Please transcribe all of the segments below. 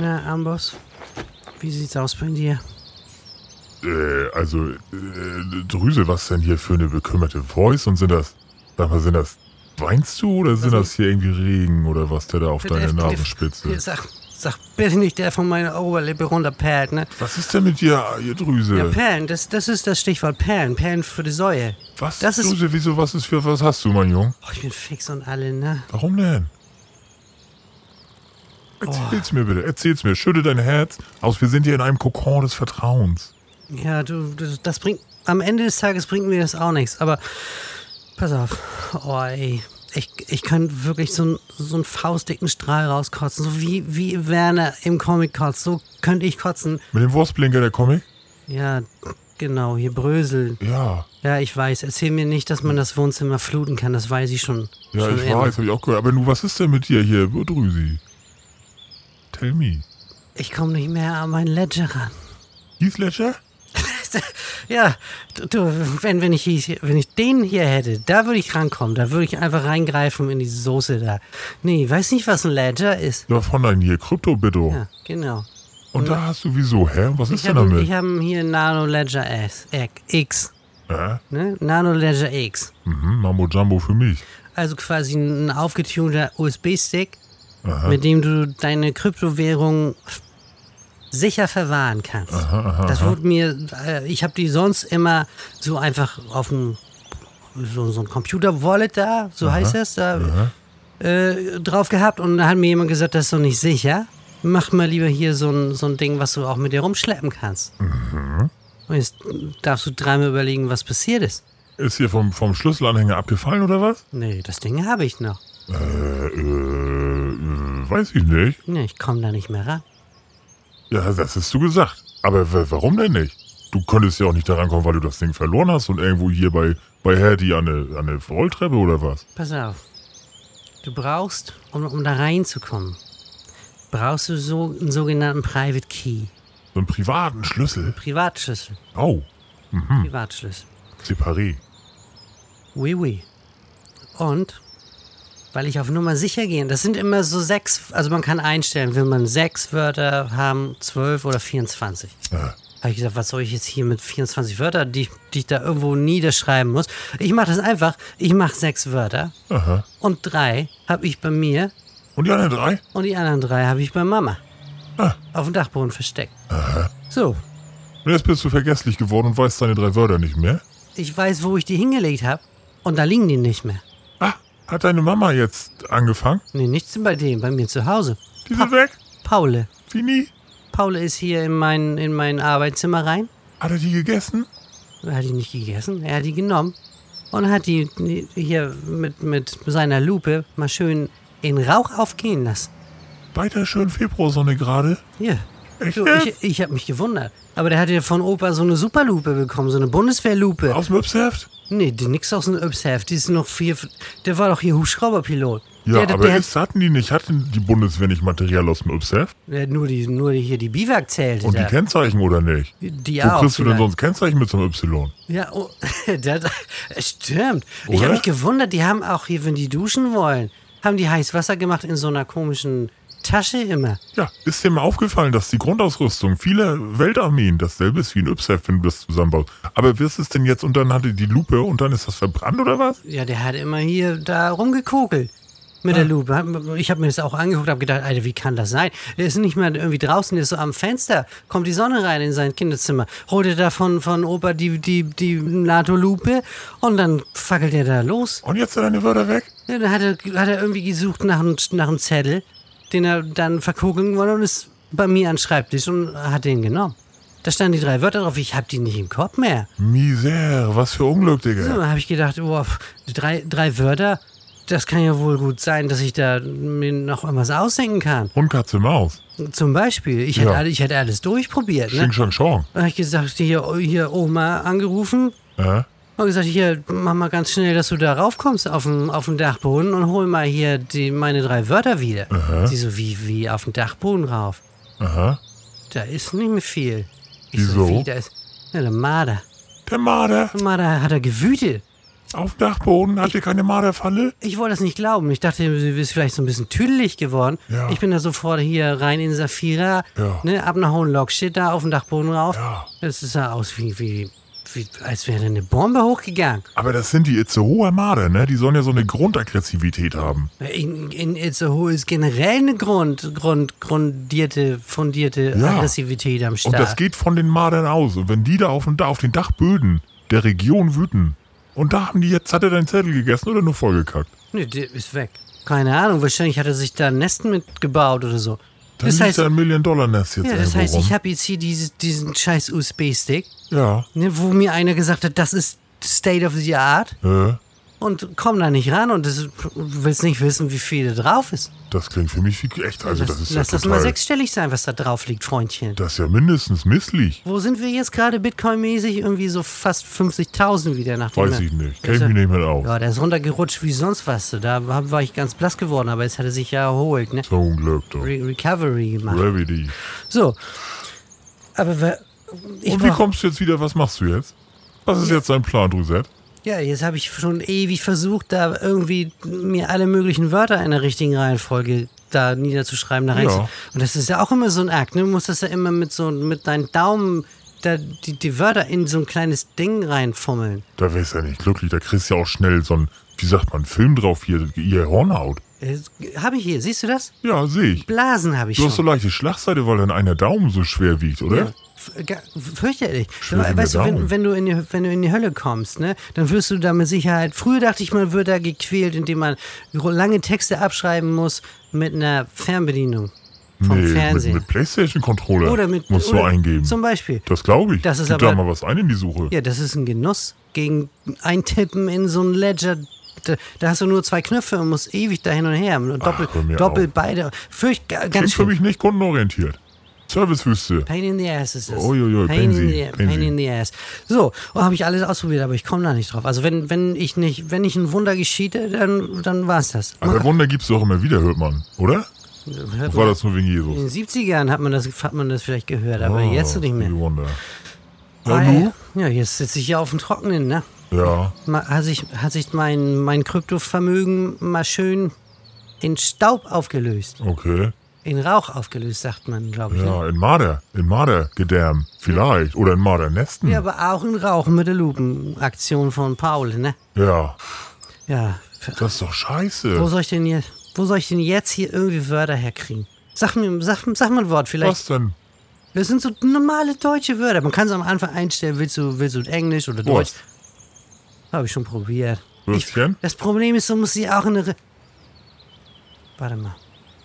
Na, Ambos, wie sieht's aus bei dir? Drüse, was denn hier für eine bekümmerte Voice? Und sind das, weinst du oder sind das hier irgendwie Regen oder was, der da auf deine Nasenspitze? Sag bitte nicht, der von meiner Oberlippe runterperlt, ne? Was ist denn mit dir, ihr Drüse? Ja, Perlen, das ist das Stichwort Perlen. Perlen für die Säue. Was, das Drüse, wieso, was hast du, mein Junge? Oh, ich bin fix und alle, ne? Warum denn? Erzähl's mir bitte, erzähl's mir. Schütte dein Herz aus, wir sind hier in einem Kokon des Vertrauens. Ja, das bringt, am Ende des Tages bringt mir das auch nichts, aber pass auf. Oh, ey. Ich könnte wirklich so einen faustdicken Strahl rauskotzen, so wie Werner im Comic kotzt. So könnte ich kotzen. Mit dem Wurstblinker, der Comic? Ja, genau, hier Brösel. Ja. Ja, ich weiß. Erzähl mir nicht, dass man das Wohnzimmer fluten kann, das weiß ich schon. Ja, schon ich weiß, hab ich auch gehört. Aber nu, was ist denn mit dir hier, Drüsi? Tell me. Ich komme nicht mehr an meinen Ledger ran. Heath Ledger? Ja, du, wenn ich den hier hätte, da würde ich rankommen. Da würde ich einfach reingreifen in die Soße da. Nee, weiß nicht, was ein Ledger ist. Ja, von deinem hier, Krypto-Bitto. Ja, genau. Und da hast du wieso, hä? Was ist denn damit? Ich habe hier Nano Ledger X. Ne? Nano Ledger X. Mambo Jumbo für mich. Also quasi ein aufgetunter USB-Stick, mit dem du deine Kryptowährung sicher verwahren kannst. Das wurde mir, ich habe die sonst immer so einfach auf so ein Computer-Wallet da, so heißt das, da drauf gehabt und da hat mir jemand gesagt, das ist doch nicht sicher. Mach mal lieber hier so ein Ding, was du auch mit dir rumschleppen kannst. Und jetzt darfst du dreimal überlegen, was passiert ist. Ist hier vom Schlüsselanhänger abgefallen oder was? Nee, das Ding habe ich noch. Weiß ich nicht. Nee, ich komme da nicht mehr ran. Ja, das hast du gesagt. Aber warum denn nicht? Du könntest ja auch nicht daran kommen, weil du das Ding verloren hast und irgendwo hier bei Hertie an eine Rolltreppe oder was? Pass auf. Du brauchst, um da reinzukommen, brauchst du so einen sogenannten Private Key. So einen privaten Schlüssel? Privatschlüssel. Oh. Privatschlüssel. Séparé. Oui, oui. Und, weil ich auf Nummer sicher gehe, das sind immer so 6, also man kann einstellen, will man 6 Wörter haben, 12 oder 24. Ja. Habe ich gesagt, was soll ich jetzt hier mit 24 Wörtern, die ich da irgendwo niederschreiben muss? Ich mache das einfach, ich mache 6 Wörter und 3 habe ich bei mir. Und die anderen 3? Und die anderen 3 habe ich bei Mama. Ah. Auf dem Dachboden versteckt. So. Und jetzt bist du vergesslich geworden und weißt deine 3 Wörter nicht mehr? Ich weiß, wo ich die hingelegt habe und da liegen die nicht mehr. Ah, hat deine Mama jetzt angefangen? Nee, nichts bei mir zu Hause. Die sind weg? Paule. Fini? Paule ist hier in mein Arbeitszimmer rein. Hat er die gegessen? Er hat die nicht gegessen, er hat die genommen und hat die hier mit seiner Lupe mal schön in Rauch aufgehen lassen. Bei der schönen Februarsonne gerade? Ja. Echt? Du, ich habe mich gewundert. Aber der hat ja von Opa so eine Superlupe bekommen, so eine Bundeswehrlupe. Aus dem Yps-Heft? Nee, nix aus dem Yps-Heft. Die ist noch der war doch hier Hubschrauberpilot. Ja, hatten die Bundeswehr nicht Material aus dem Yps-Heft? Nur hier die Biwakzelte. Und die Kennzeichen oder nicht? Die Wo auch. kriegst du denn sonst Kennzeichen mit so einem Y? Ja, stimmt. Oder? Ich habe mich gewundert, die haben auch hier, wenn die duschen wollen, haben die heiß Wasser gemacht in so einer komischen Tasche immer. Ja, ist dir mal aufgefallen, dass die Grundausrüstung vieler Weltarmeen dasselbe ist wie ein Yps-Heft, wenn du das zusammenbaust. Aber wie ist es denn jetzt und dann hatte die Lupe und dann ist das verbrannt oder was? Ja, der hat immer hier da rumgekokelt mit der Lupe. Ich habe mir das auch angeguckt, habe gedacht, Alter, wie kann das sein? Der ist nicht mehr irgendwie draußen, der ist so am Fenster, kommt die Sonne rein in sein Kinderzimmer, holt er da von Opa die NATO-Lupe und dann fackelt er da los. Und jetzt sind deine Wörter weg? Ja, dann hat er irgendwie gesucht nach einem Zettel, den er dann verkugeln wollte und ist bei mir an den Schreibtisch und hat den genommen. Da standen die 3 Wörter drauf, ich hab die nicht im Kopf mehr. Misere, was für Unglück, Digga. So, dann habe ich gedacht, oh, 3 Wörter, das kann ja wohl gut sein, dass ich da mir noch irgendwas ausdenken kann. Und Katze Maus. Zum Beispiel, ich hätte alles durchprobiert. Ne? Xing Shang Shang. Dann habe ich gesagt, hier Oma angerufen. Und gesagt, hier, mach mal ganz schnell, dass du da raufkommst auf den Dachboden und hol mal hier meine 3 Wörter wieder. Sie so, wie auf den Dachboden rauf? Da ist nicht mehr viel. Ich Wieso? So, wie, da ist der Marder. Der Marder? Der Marder hat er gewütet. Auf dem Dachboden? Habt ihr keine Marderfalle? Ich wollte das nicht glauben. Ich dachte, du bist vielleicht so ein bisschen tüdelig geworden. Ja. Ich bin da sofort hier rein in Safira, Ja. ne, ab nach Hohenlockstedt da auf dem Dachboden rauf. Ja. Das sah aus wie als wäre eine Bombe hochgegangen. Aber das sind die Itzehoer Marder, ne? Die sollen ja so eine Grundaggressivität haben. In Itzehoe ist generell eine fundierte Ja. Aggressivität am Start. Und das geht von den Mardern aus. Und wenn die da auf den Dachböden der Region wüten, und da haben die jetzt, hat er deinen Zettel gegessen oder nur vollgekackt? Nee, der ist weg. Keine Ahnung, wahrscheinlich hat er sich da ein Nest mitgebaut oder so. Dann Das liegt heißt, da ein $1-Million-Nest jetzt ja, das irgendwo heißt, rum. ich habe jetzt hier diesen scheiß USB-Stick, Ja. ne, wo mir einer gesagt hat, das ist State of the Art und komm da nicht ran und du willst nicht wissen, wie viel da drauf ist. Das klingt für mich wie echt. Also das ist ja Lass das total, mal sechsstellig sein, was da drauf liegt, Freundchen. das ist ja mindestens misslich. Wo sind wir jetzt gerade Bitcoin-mäßig? Irgendwie so fast 50.000 wieder nach dem. Weiß ich nicht. Kenn mich nicht mehr aus. Ja, der ist runtergerutscht wie sonst was. Da war ich ganz blass geworden, aber jetzt hat er sich ja erholt, ne? So ein Glück, doch. Recovery gemacht. Gravity. So. Aber Und wie kommst du jetzt wieder? Was machst du jetzt? Was ist jetzt dein Plan, Drusette? ja, jetzt habe ich schon ewig versucht, da irgendwie mir alle möglichen Wörter in der richtigen Reihenfolge da niederzuschreiben. Ja. Und das ist ja auch immer so ein Akt, ne? Du musst das ja immer mit deinen Daumen da die Wörter in so ein kleines Ding reinfummeln. Da wärst du ja nicht glücklich. Da kriegst du ja auch schnell so ein, wie sagt man, Film drauf hier, ihr Hornhaut. Habe ich hier, siehst du das? Ja, sehe ich. Blasen habe ich Du schon. hast so leichte Schlagseite, weil dein einer Daumen so schwer wiegt, oder? Ja, fürchterlich. Schwer wie Weißt du, der Daumen. wenn du in die Hölle kommst, ne, dann wirst du da mit Sicherheit. Früher dachte ich, man wird da gequält, indem man lange Texte abschreiben muss mit einer Fernbedienung vom Fernsehen. mit PlayStation-Controller Oder musst du eingeben. Zum Beispiel. Das glaube ich. Das ist Gib aber- da mal was ein in die Suche. Ja, das ist ein Genuss. Gegen Eintippen in so ein Ledger. Da hast du nur 2 Knöpfe und musst ewig da hin und her. Und hör mir doppelt auf. beide. Ganz Klingt für schön. mich nicht kundenorientiert. Servicewüste. Pain in the ass ist es. Uiuiui, Pain Pansy. in the ass. So, habe ich alles ausprobiert, aber ich komme da nicht drauf. Also wenn ich ein Wunder geschiete, dann war's das. Aber Wunder gibt's doch immer wieder, hört man, oder? Hört War man, das nur wegen in Jesus? den 70ern hat man das vielleicht gehört, aber jetzt nicht mehr. Stevie Wonder. Ah, Ja, du? ja, jetzt sitze ich hier auf dem Trockenen, ne? Ja. Hat sich mein Kryptovermögen mal schön in Staub aufgelöst. Okay. In Rauch aufgelöst, sagt man, glaube ich. Ja, in Mardergedärm vielleicht. Oder in Mardernesten. Ja, aber auch in Rauch mit der Lupenaktion von Paul, ne? Ja. Ja. Das ist doch scheiße. Wo soll ich denn jetzt hier irgendwie Wörter herkriegen? Sag mal ein Wort vielleicht. Was denn? Das sind so normale deutsche Wörter. Man kann es am Anfang einstellen, willst du Englisch oder Deutsch? Was? Habe ich schon probiert. Würstchen? Das Problem ist, du musst sie auch in eine... Warte mal.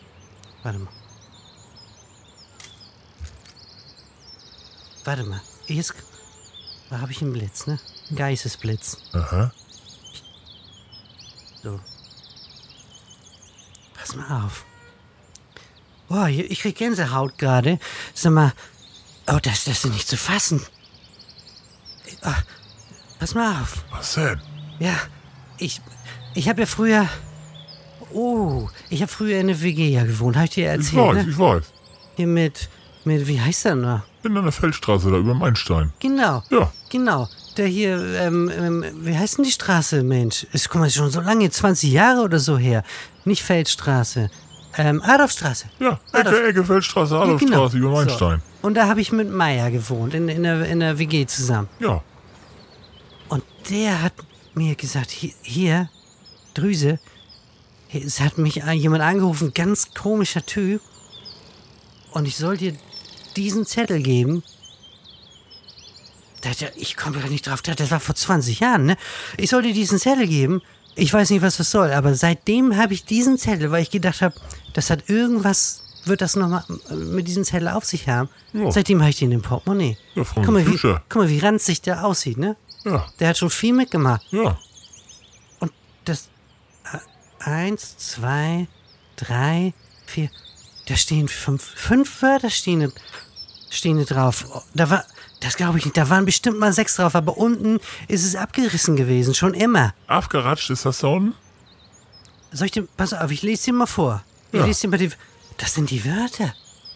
Jetzt da habe ich einen Blitz, ne? Ein Geistesblitz. Aha. So. Pass mal auf. Boah, ich krieg Gänsehaut gerade. Sag mal, oh, das ist nicht zu fassen. Pass mal auf. Was denn? Ja, ich habe ja früher... Oh, ich habe früher in der WG ja gewohnt. Hab ich dir erzählt, Ich weiß. Hier mit, wie heißt der noch? In einer Feldstraße da über Mainstein. Genau. Ja. Genau. Der hier, wie heißt denn die Straße, Mensch? Ist, guck mal, schon so lange, 20 Jahre oder so her. Nicht Feldstraße. Adolfstraße. Ja, Adolf. Ecke Feldstraße, Ja, Adolfstraße über Mainstein. So. Und da habe ich mit Meier gewohnt, in der WG zusammen. Ja. Und der hat mir gesagt, hier, Drüse, es hat mich jemand angerufen, ganz komischer Typ. Und ich soll dir diesen Zettel geben. Ich komme gar nicht drauf, das war vor 20 Jahren, ne? Ich soll dir diesen Zettel geben. Ich weiß nicht, was das soll, aber seitdem habe ich diesen Zettel, weil ich gedacht habe, das hat irgendwas, wird das nochmal mit diesem Zettel auf sich haben. Ja. Seitdem habe ich den im Portemonnaie. Ja, von Guck mal, Fischer. wie ranzig der aussieht, ne? Ja. Der hat schon viel mitgemacht. Ja. Und das 1, 2, 3, 4, da stehen 5 Wörter stehen da drauf. Das glaube ich nicht, da waren bestimmt mal 6 drauf, aber unten ist es abgerissen gewesen, schon immer. Aufgeratscht ist das da unten? Pass auf, ich lese dir mal vor. Ja. Das sind die Wörter.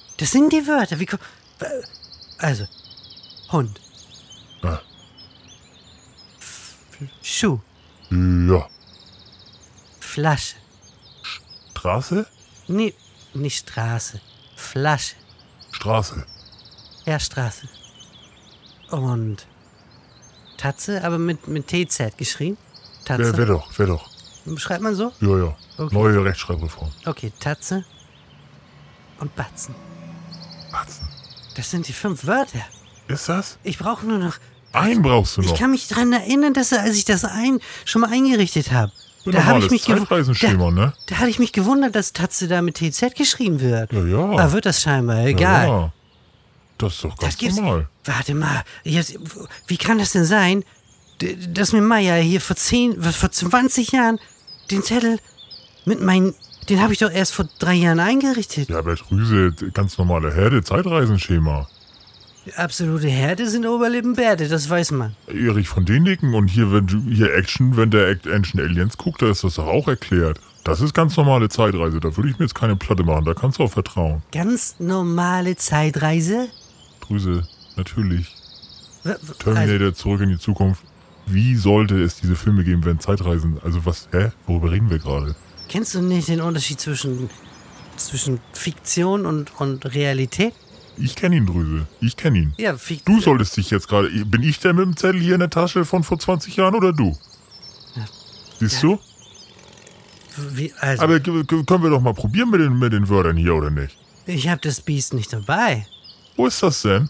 Also, Hund. Ja. Schuh. Ja. Flasche. Straße? Nee, nicht Straße. Flasche. Straße. Ja, Straße. Und Tatze, aber mit TZ geschrieben? Tatze. Wär doch. Schreibt man so? Ja. Okay. Neue Rechtschreibreform. Okay, Tatze und Batzen. Batzen. Das sind die 5 Wörter. Ist das? Ich brauche nur noch... Einen brauchst du noch. Ich kann mich daran erinnern, dass als ich das schon mal eingerichtet habe, da habe ich mich Zeitreisenschema, ne? Da hatte ich mich gewundert, dass Tatze da mit TZ geschrieben wird. Ja. Da wird das scheinbar, egal. Ja. Das ist doch ganz normal. Warte mal, jetzt, wie kann das denn sein, dass mir Meier hier vor 20 Jahren den Zettel den habe ich doch erst vor 3 Jahren eingerichtet. Ja, aber Drüse, ganz normale Herde, Zeitreisenschema. Absolute Härte sind Oberlippenbärte, das weiß man. Erich von Däniken und hier, wenn der Action Aliens guckt, da ist das doch auch erklärt. Das ist ganz normale Zeitreise, da würde ich mir jetzt keine Platte machen, da kannst du auch vertrauen. Ganz normale Zeitreise? Drüse, natürlich. Terminator, Zurück in die Zukunft. Wie sollte es diese Filme geben, wenn Zeitreisen, also was, worüber reden wir gerade? Kennst du nicht den Unterschied zwischen Fiktion und Realität? Ich kenne ihn, Drüse. Ich kenne ihn. Ja, Du solltest dich jetzt gerade... Bin ich der mit dem Zettel hier in der Tasche von vor 20 Jahren oder du? Ja. Siehst du? Also, aber können wir doch mal probieren mit den Wörtern hier, oder nicht? Ich habe das Biest nicht dabei. Wo ist das denn?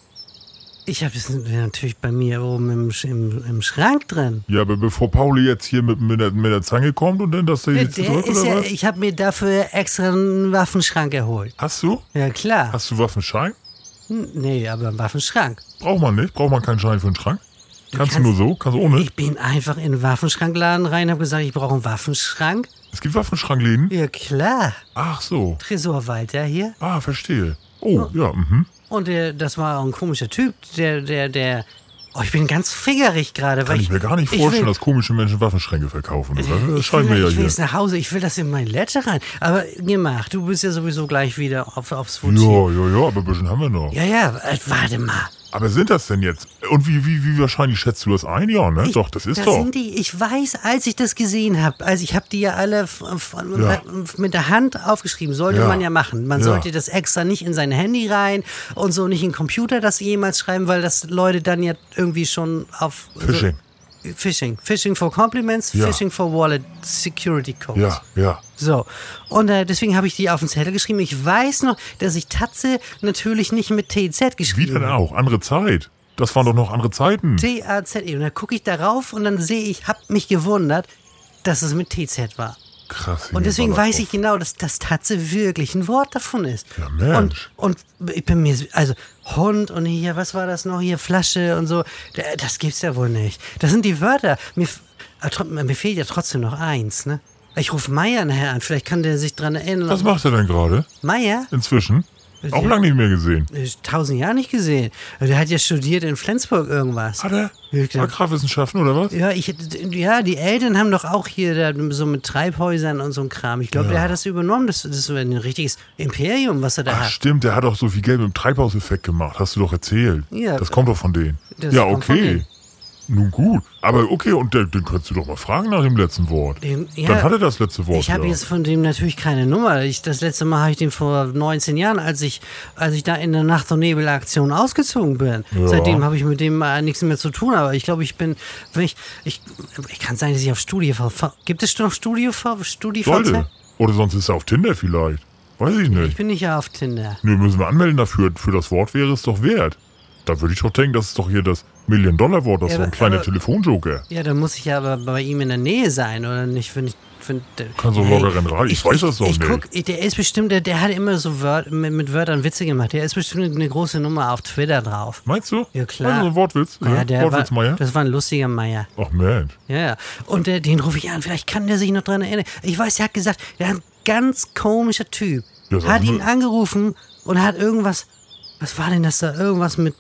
Ich habe das natürlich bei mir oben im Schrank drin. Ja, aber bevor Pauli jetzt hier mit der Zange kommt und dann das da jetzt drückt, oder was? Ich habe mir dafür extra einen Waffenschrank erholt. Hast du? Ja, klar. Hast du Waffenschein? Nee, aber einen Waffenschrank. Braucht man nicht? Braucht man keinen Schein für einen Schrank? Kannst du nur so? Kannst du ohne? Ich bin einfach in den Waffenschrankladen rein, habe gesagt, ich brauche einen Waffenschrank. Es gibt Waffenschrankläden? Ja, klar. Ach so. Tresor Walter hier. Ah, verstehe. Oh, ja, Und das war auch ein komischer Typ, der ich bin ganz figgerig gerade. Kann ich mir gar nicht vorstellen, dass komische Menschen Waffenschränke verkaufen. Das scheint mir ja Ich will hier. jetzt nach Hause, ich will das in mein Ledger rein. Aber gemacht, du bist ja sowieso gleich wieder aufs Fuzzi. Ja, aber ein bisschen haben wir noch. Ja, warte mal. Aber sind das denn jetzt? Und wie wahrscheinlich schätzt du das ein? Ja, ne? Doch, das ist das doch. Sind die. Ich weiß, als ich das gesehen habe, also ich habe die ja alle mit der Hand aufgeschrieben. Sollte man ja machen. Man sollte das extra nicht in sein Handy rein und so nicht in den Computer das jemals schreiben, weil das Leute dann ja irgendwie schon auf... Phishing. Phishing for Compliments, Phishing for Wallet Security Codes. Ja. So, und deswegen habe ich die auf den Zettel geschrieben. Ich weiß noch, dass ich Tatze natürlich nicht mit TZ geschrieben habe. Wie denn auch? Andere Zeit. Das waren doch noch andere Zeiten. TAZE. Und dann gucke ich darauf und dann sehe ich, habe mich gewundert, dass es mit TZ war. Krass. Und deswegen weiß ich genau, dass das Tatze wirklich ein Wort davon ist. Ja, Mensch. Und ich bin mir, also Hund und hier, was war das noch, hier Flasche und so, das gibt's ja wohl nicht. Das sind die Wörter. Mir fehlt ja trotzdem noch eins, ne? Ich rufe Meier nachher an, vielleicht kann der sich dran erinnern. Was macht er denn gerade? Meier? Inzwischen? Auch lange nicht mehr gesehen. 1000 Jahre nicht gesehen. Der hat ja studiert in Flensburg irgendwas. Hat er? Agrarwissenschaften oder was? Ja, die Eltern haben doch auch hier so mit Treibhäusern und so ein Kram. Ich glaube, der hat das übernommen. Das ist so ein richtiges Imperium, was er da hat. Stimmt, der hat auch so viel Geld mit dem Treibhauseffekt gemacht. Hast du doch erzählt. Ja. Das kommt doch von denen. Ja, okay. Nun gut. Aber okay, und den könntest du doch mal fragen nach dem letzten Wort. Dann hat er das letzte Wort. Ich habe jetzt von dem natürlich keine Nummer. Das letzte Mal habe ich den vor 19 Jahren, als ich da in der Nacht- und Nebelaktion ausgezogen bin. Ja. Seitdem habe ich mit dem nichts mehr zu tun. Aber ich glaube, ich kann sein, dass ich auf gibt es noch StudiVZ? Sollte. Oder sonst ist er auf Tinder vielleicht. Weiß ich nicht. Ich bin nicht ja auf Tinder. Nö, müssen wir anmelden dafür. Für das Wort wäre es doch wert. Da würde ich doch denken, das ist doch hier das $1-Million-Wort, das ist so ein kleiner Telefonjoker. Ja, da muss ich ja aber bei ihm in der Nähe sein, oder nicht? Kann so locker rennen. Ich weiß das doch nicht. Der ist bestimmt, der hat immer so mit Wörtern Witze gemacht. Der ist bestimmt eine große Nummer auf Twitter drauf. Meinst du? Ja, klar. Also ein Wortwitz? Ja, Wortwitz Meier? Das war ein lustiger Meier. Ach Mensch. Ja. Und den rufe ich an. Vielleicht kann der sich noch dran erinnern. Ich weiß, er hat gesagt, der ist ein ganz komischer Typ. Hat ihn angerufen und hat irgendwas, was war denn das da? Irgendwas mit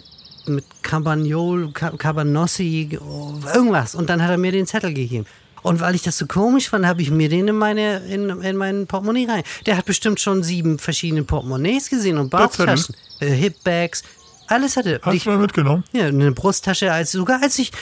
Cabanossi, irgendwas. Und dann hat er mir den Zettel gegeben. Und weil ich das so komisch fand, habe ich mir den in meinen Portemonnaie rein. Der hat bestimmt schon 7 verschiedene Portemonnaies gesehen und Bauchtaschen. Hipbags, Alles hatte. Hast du mal mitgenommen? Ja, eine Brusttasche. Sogar als ich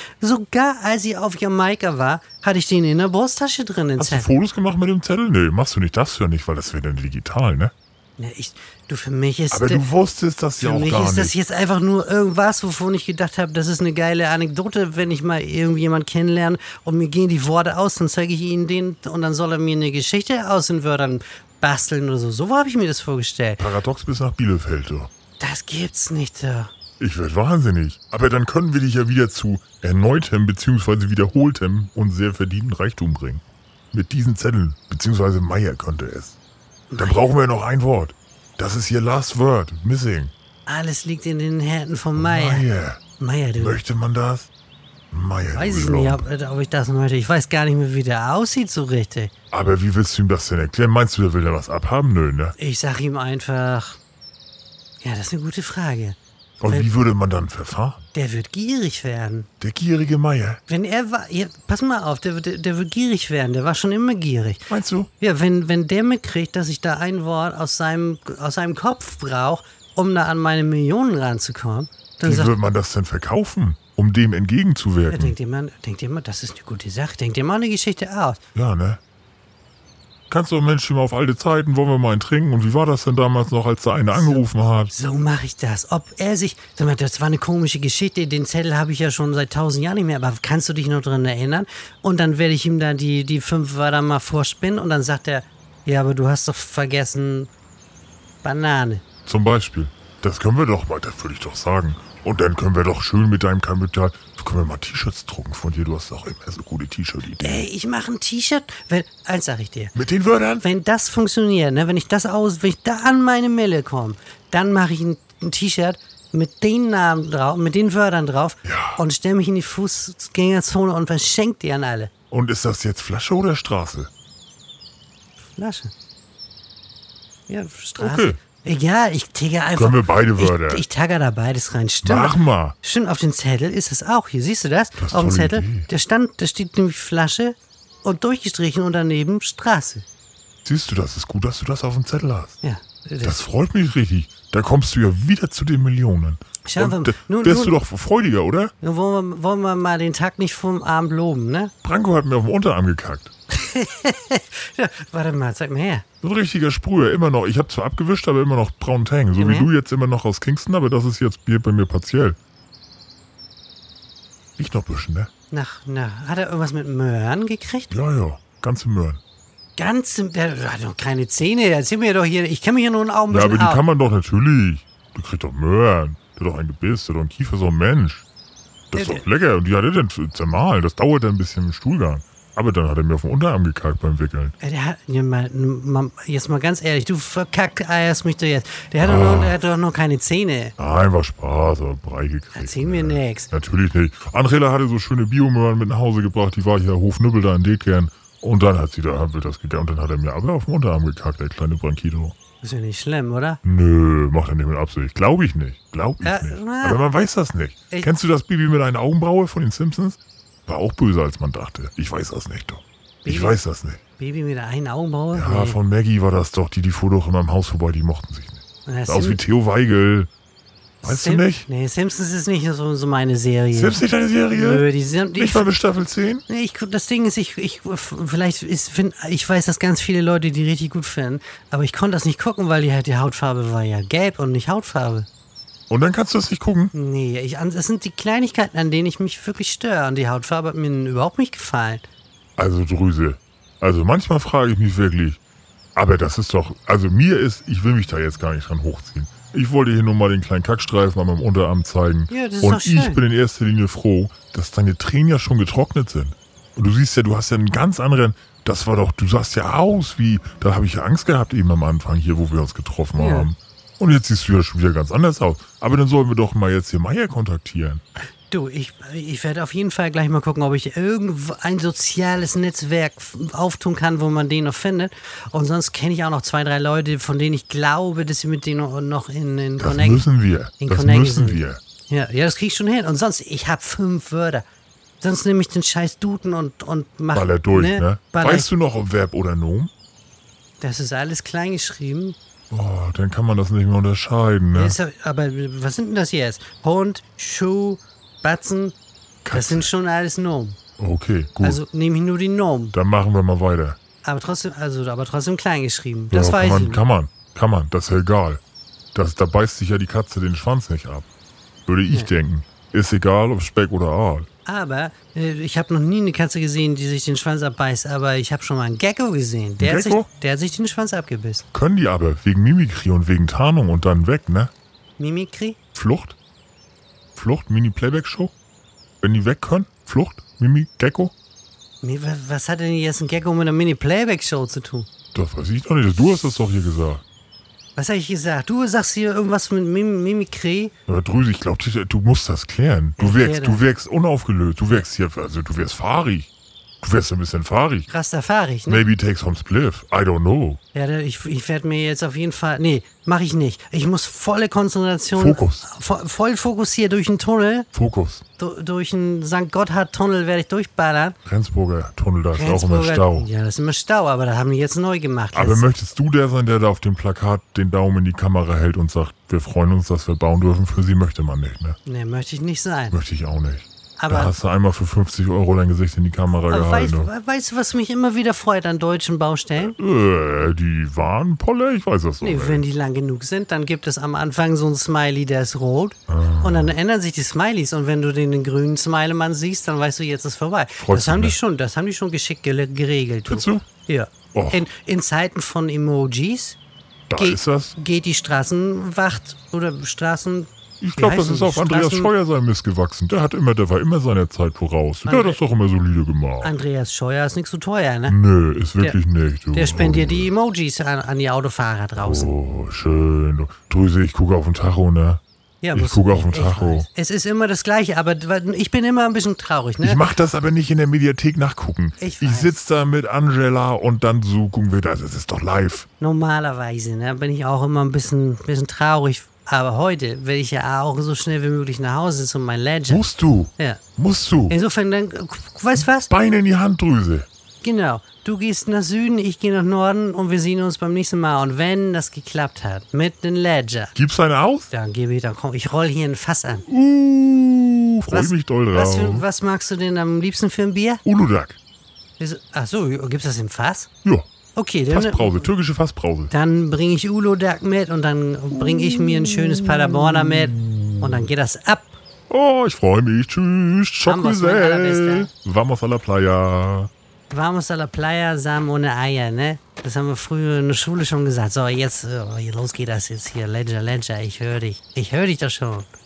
auf Jamaika war, hatte ich den in der Brusttasche drin. Hast du Fotos gemacht mit dem Zettel? Nee, machst du nicht. Das ja nicht, weil das wäre dann digital, ne? Ne, für mich ist... Aber du wusstest das ja auch gar nicht. Für mich ist das jetzt einfach nur irgendwas, wovon ich gedacht habe, das ist eine geile Anekdote, wenn ich mal irgendjemand kennenlerne und mir gehen die Worte aus, dann zeige ich ihnen den und dann soll er mir eine Geschichte aus den Wörtern basteln oder so. So habe ich mir das vorgestellt. Paradox bis nach Bielefeld, du. Das gibt's nicht, so. Ich werd wahnsinnig. Aber dann können wir dich ja wieder zu erneutem bzw. wiederholtem und sehr verdienten Reichtum bringen. Mit diesen Zetteln, beziehungsweise Meier könnte es. Dann brauchen wir noch ein Wort. Das ist hier Last Word, Missing. Alles liegt in den Händen von Meier. Meier, du. Möchte man das? Meier, Weiß ich nicht, ob ich das möchte. Ich weiß gar nicht mehr, wie der aussieht so richtig. Aber wie willst du ihm das denn erklären? Meinst du, der will da was abhaben? Nö, ne? Ich sag ihm einfach... Ja, das ist eine gute Frage. Und wie würde man dann verfahren? Der wird gierig werden. Der gierige Meier. Wenn er war... Ja, pass mal auf, der wird gierig werden. Der war schon immer gierig. Meinst du? Ja, wenn der mitkriegt, dass ich da ein Wort aus seinem Kopf brauche, um da an meine Millionen ranzukommen, dann wie würde man das denn verkaufen, um dem entgegenzuwirken? Ja, denkt ihr mal, das ist eine gute Sache. Denkt ihr mal eine Geschichte aus. Ja, ne? Kannst du Menschen mal auf alte Zeiten, wollen wir mal einen trinken? Und wie war das denn damals noch, als da einer angerufen hat? So mache ich das. Ob er sich... Sag mal, das war eine komische Geschichte. Den Zettel habe ich ja schon seit 1000 Jahren nicht mehr. Aber kannst du dich noch dran erinnern? Und dann werde ich ihm da die 5 Wörter mal vorspinnen. Und dann sagt er, ja, aber du hast doch vergessen Banane. Zum Beispiel. Das können wir doch mal, das würde ich doch sagen. Und dann können wir doch schön mit deinem Kapital, können wir mal T-Shirts drucken von dir. Du hast doch immer so gute T-Shirt-Ideen. Ey, ich mache ein T-Shirt. Eins sag ich dir. Mit den Wörtern? Wenn das funktioniert, ne, wenn ich da an meine Mille komme, dann mache ich ein T-Shirt mit den Namen drauf, mit den Wörtern drauf und stelle mich in die Fußgängerzone und verschenke die an alle. Und ist das jetzt Flasche oder Straße? Flasche. Ja, Straße. Okay. Egal, ich tigger einfach. Können wir beide Wörter? Ich tagger da beides rein. Stimmt. Mach mal. Stimmt, auf dem Zettel ist es auch. Hier, siehst du das? Das ist auf dem tolle Zettel, Idee. da steht nämlich Flasche und durchgestrichen und daneben Straße. Siehst du, das ist gut, dass du das auf dem Zettel hast. Ja. Das freut mich richtig. Da kommst du ja wieder zu den Millionen. Wärst du doch freudiger, oder? Wollen wir mal den Tag nicht vom Abend loben, ne? Branko hat mir auf den Unterarm gekackt. Ja, warte mal, zeig mal her. So ein richtiger Sprüher, immer noch. Ich habe zwar abgewischt, aber immer noch braunen Tang. So wie du jetzt immer noch aus Kingston, aber das ist jetzt bei mir partiell. Riecht noch ein bisschen, ne? Hat er irgendwas mit Möhren gekriegt? Ja, ganze Möhren. Der hat doch keine Zähne. Erzähl mir doch hier, ich kenne mich hier nur ein Augen. Ja, aber die kann man doch natürlich. Du kriegst doch Möhren. Der hat doch ein Gebiss, der hat doch ein Kiefer, so ein Mensch. Das ist doch lecker. Und die hat er dann zermahlen. Das dauert dann ein bisschen im Stuhlgang. Aber dann hat er mir auf den Unterarm gekackt beim Wickeln. Der hat, jetzt mal ganz ehrlich, du verkackeierst mich doch jetzt. Der hat doch noch keine Zähne. Nein, war Spaß, aber Brei gekriegt. Erzähl mir nix. Natürlich nicht. Andrela hatte so schöne Biomöhren mit nach Hause gebracht. Die war hier Hofnüppel da in Dekern. Und dann haben wir das gegessen. Und dann hat er mir aber auf den Unterarm gekackt, der kleine Branquito. Ist ja nicht schlimm, oder? Nö, macht er nicht mit Absicht. Glaube ich nicht. Aber man weiß das nicht. Kennst du das Baby mit einer Augenbraue von den Simpsons? War auch böser, als man dachte. Ich weiß das nicht, doch. Ich weiß das nicht. Baby mit einer Augenbraue? Ja, von Maggie war das doch. Die fuhr doch immer im Haus vorbei, die mochten sich nicht. Sah aus wie Theo Weigel. Weißt du nicht? Nee, Simpsons ist nicht so meine Serie. Simpsons nicht deine Serie? Nö, nicht mal bis Staffel 10? Nee, das Ding ist, ich weiß, dass ganz viele Leute die richtig gut finden, aber ich konnte das nicht gucken, weil die Hautfarbe war ja gelb und nicht Hautfarbe. Und dann kannst du das nicht gucken? Nee, das sind die Kleinigkeiten, an denen ich mich wirklich störe. Und die Hautfarbe hat mir überhaupt nicht gefallen. Also Drüse, manchmal frage ich mich wirklich, aber das ist doch, ich will mich da jetzt gar nicht dran hochziehen. Ich wollte hier nur mal den kleinen Kackstreifen an meinem Unterarm zeigen. Ja, das ist und doch schön. Ich bin in erster Linie froh, dass deine Tränen ja schon getrocknet sind. Und du siehst ja, du hast ja einen ganz anderen, du sahst ja aus wie, da habe ich ja Angst gehabt eben am Anfang hier, wo wir uns getroffen haben. Und jetzt siehst du ja schon wieder ganz anders aus. Aber dann sollen wir doch mal jetzt hier Meier kontaktieren. Du, ich werde auf jeden Fall gleich mal gucken, ob ich irgendwo ein soziales Netzwerk auftun kann, wo man den noch findet. Und sonst kenne ich auch noch 2, 3 Leute, von denen ich glaube, dass sie mit denen noch in Das müssen wir. Ja, das kriege ich schon hin. Und sonst, ich habe 5 Wörter. Sonst nehme ich den scheiß Duden und mache... Baller durch, ne? Weißt du noch, ob Verb oder Nomen? Das ist alles klein geschrieben. Oh, dann kann man das nicht mehr unterscheiden, ne? Aber was sind denn das jetzt? Hund, Schuh, Batzen, Katze. Das sind schon alles Nomen. Okay, gut. Also nehme ich nur die Nomen. Dann machen wir mal weiter. Aber trotzdem klein geschrieben. Das Ja, weiß ich. kann man. Das ist ja egal. Da beißt sich ja die Katze den Schwanz nicht ab. Würde ich denken. Ist egal, ob Speck oder Aal. Aber ich habe noch nie eine Katze gesehen, die sich den Schwanz abbeißt. Aber ich habe schon mal einen Gecko gesehen. Der hat sich den Schwanz abgebissen. Können die aber, wegen Mimikry und wegen Tarnung und dann weg, ne? Mimikry? Flucht, Mini-Playback-Show? Wenn die weg können? Flucht, Gecko? Was hat denn jetzt ein Gecko mit einer Mini-Playback-Show zu tun? Das weiß ich doch nicht. Du hast das doch hier gesagt. Was habe ich gesagt? Du sagst hier irgendwas mit Mimikry. Aber Drüse, ich glaube, du musst das klären. Du wirkst unaufgelöst. Du wirkst fahrig. Du wärst ein bisschen fahrig. Rastafari, ne? Maybe take some spliff. I don't know. Ja, ich werde mir jetzt auf jeden Fall... Nee, mache ich nicht. Ich muss volle Konzentration... Fokus. Voll fokussiert durch den Tunnel. Fokus. Durch den St. Gotthard-Tunnel werde ich durchballern. Rendsburger Tunnel, da ist auch immer Stau. Ja, das ist immer Stau, aber da haben die jetzt neu gemacht. Aber möchtest du der sein, der da auf dem Plakat den Daumen in die Kamera hält und sagt, wir freuen uns, dass wir bauen dürfen? Für sie möchte man nicht, ne? Nee, möchte ich nicht sein. Möchte ich auch nicht. Aber da hast du einmal für 50 € dein Gesicht in die Kamera gehalten. Weißt du, was mich immer wieder freut an deutschen Baustellen? Die Warnpolle? Ich weiß das doch nicht. Wenn die lang genug sind, dann gibt es am Anfang so ein Smiley, der ist rot. Und dann ändern sich die Smileys. Und wenn du den grünen Smilemann siehst, dann weißt du, jetzt ist vorbei. Das haben die schon geschickt geregelt. Findest du? Ja. In Zeiten von Emojis geht die Straßenwacht oder Ich glaube, das ist auf Andreas Scheuer sein Mist gewachsen. Der war immer seiner Zeit voraus. Der hat das doch immer solide gemacht. Andreas Scheuer ist nicht so teuer, ne? Nö, ist wirklich nicht. Du. Der spendiert die Emojis an die Autofahrer draußen. Oh, schön. Drüse, ich gucke auf den Tacho, ne? Ja, ich gucke auf den Tacho. Es ist immer das Gleiche, aber ich bin immer ein bisschen traurig, ne? Ich mach das aber nicht in der Mediathek nachgucken. Ich sitze da mit Angela und dann so gucken wir das. Das ist doch live. Normalerweise, ne, bin ich auch immer ein bisschen traurig. Aber heute will ich ja auch so schnell wie möglich nach Hause zu meinem Ledger. Musst du. Ja. Musst du. Insofern, dann, weißt du was? Beine in die Handdrüse. Genau. Du gehst nach Süden, ich gehe nach Norden und wir sehen uns beim nächsten Mal. Und wenn das geklappt hat, mit dem Ledger. Gibst du eine aus? Dann ich roll hier ein Fass an. Freu mich doll drauf. Was magst du denn am liebsten für ein Bier? Uludag. Achso, gibt's das im Fass? Ja. Okay, dann, Fassbrause, türkische Fassbrause. Dann bringe ich Uludag mit und dann bringe ich mir ein schönes Paderborner mit und dann geht das ab. Oh, ich freue mich. Tschüss. Chocolate. Vamos a la playa. Vamos a la playa, Samen ohne Eier, ne? Das haben wir früher in der Schule schon gesagt. So, jetzt, los geht das jetzt hier. Ledger, ich höre dich. Ich höre dich doch schon.